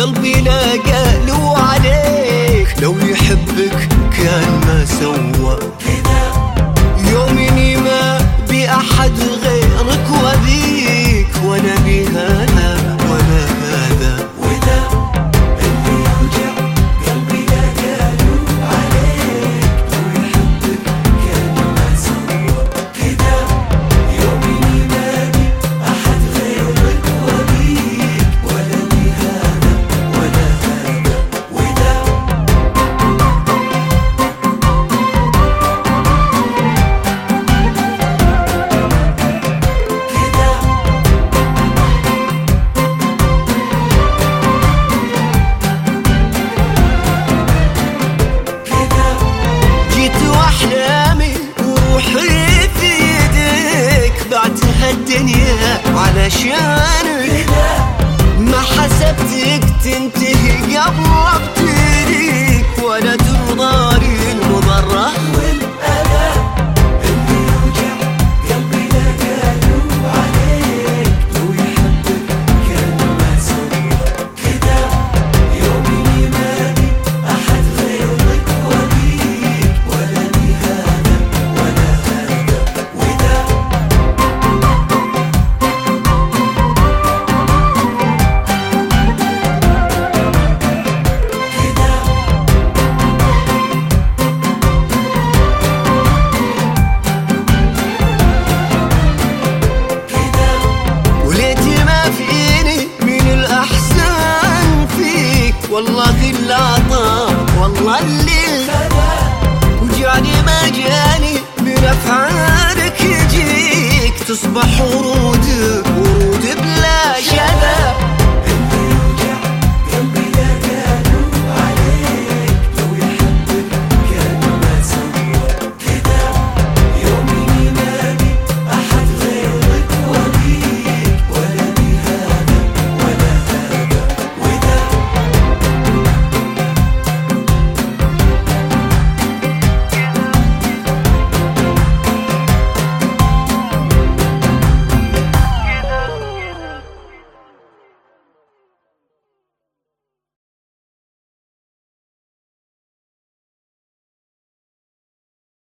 قلبي لاقى له عليك، لو يحبك كان ما سوى كذا. يومني ما بأحد غيرك وبيك، ولا بهذا ولا هذا وذا. اللي يرجع قلبي لاقى له عليك، لو يحبك كان ما سوى كذا. يومني ما بأحد غيرك وبيك، ولا بهذا ولا هذا وذا. أحلامي وروحي في يديك، بعتها الدنيا علشانك، ما حسبتك تنتهي قبل بتريك، ولا ترضى للمضرة والأذى. اللي يرجع قلبي لاقى له عليك، لو يحبك كان ما سوى كذا. يومي ما بي أحد غيرك وبيك، ولا بهذا ولا هذا وذا. وليتي ما فيني من الأحسن فيك، والله اللي عطاك والله اللي وجاني ما جاني من أفعالك يجيك، تصبح ورود